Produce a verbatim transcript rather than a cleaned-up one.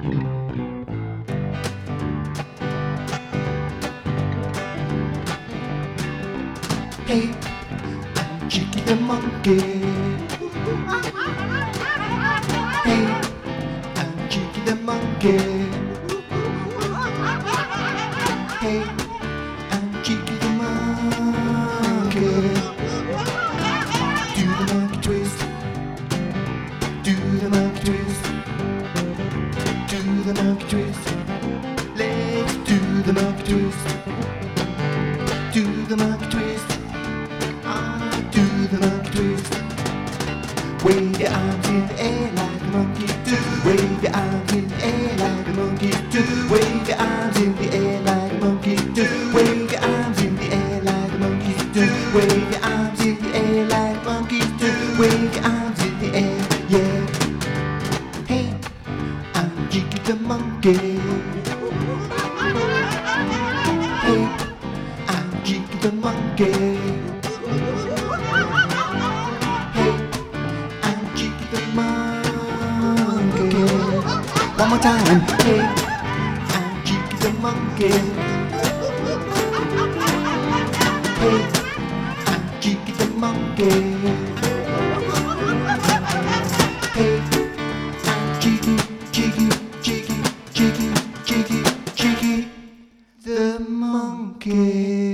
Hey, I'm Cheeky the monkey. Hey, I'm Cheeky the monkey. Hey, I'm Cheeky the monkey. Do the monkey twist. Do the monkey twist. Do the monkey twist. Let's do the monkey twist. Do the monkey twist. Do the monkey twist. Wave your arms in the air like the monkeys do. Wave your arms in the air like the monkeys do. Wave your arms in the air like the monkeys do. Wave your arms in the air like the monkeys do. Wave your arms in the air like the monkeys do. Wave your arms in the air, yeah. Hey, I'm Cheeky the monkey. Hey, I'm Cheeky the monkey. One more time. Hey, I'm Cheeky the monkey. Hey, I'm Cheeky the monkey. Hey, I'm Cheeky, Cheeky, Cheeky, Cheeky, Cheeky, Cheeky the monkey.